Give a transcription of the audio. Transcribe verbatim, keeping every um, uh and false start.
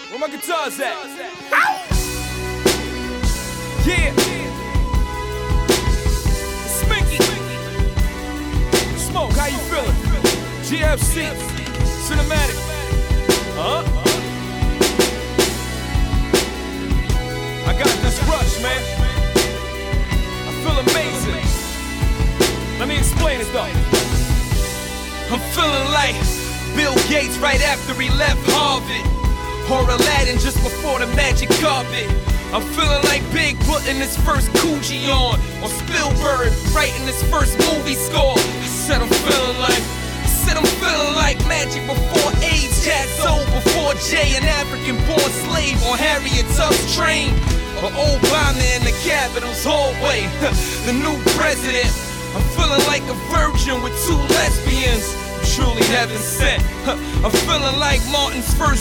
Where my guitars at? Ow! Yeah. Sminky. Smoke, how you feeling? G F C. Cinematic. Huh? I got this rush, man. I feel amazing. Let me explain it though. I'm feeling like Bill Gates right after he left Harvard, or Aladdin just before the magic carpet. I'm feeling like Big putting his first Coogee on, or Spielberg writing his first movie score. I said I'm feeling like, I said I'm feeling like Magic before AIDS, Jazzo before Jay, an African-born slave on Harriet Tub's train, or Obama in the Capitol's hallway, the new president. I'm feeling like a virgin with two lesbians. Truly heaven sent. I'm feeling like Martin's first